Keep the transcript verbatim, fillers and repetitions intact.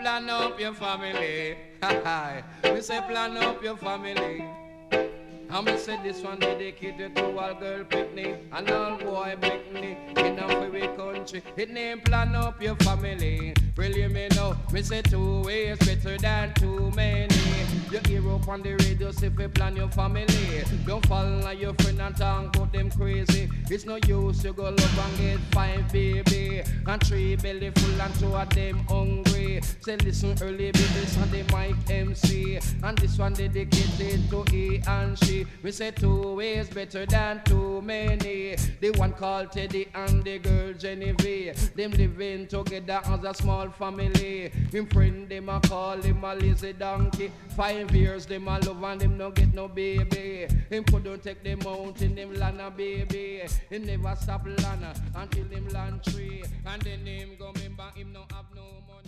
plan up your family. Me say plan up your family. I'm going to say this one dedicated to all girl picnic and all boy picnic in a very country. It name plan up your family. Really me know, me say two ways better than too many. You hear up on the radio, say if you plan your family. Don't fall on your friend and talk about them crazy. It's no use, you go love and get five baby and three belly full and two of them hungry. Say listen early babies on the mic M C. And this one dedicated to E and she. We say two ways better than too many. The one called Teddy and the girl Genevieve. Them living together as a small family. Him friend them a call him a lazy donkey. Five years them a love and them no get no baby. Him couldn't take them out in them land a baby. He never stop land until him land tree. And then him go remember him no have no money.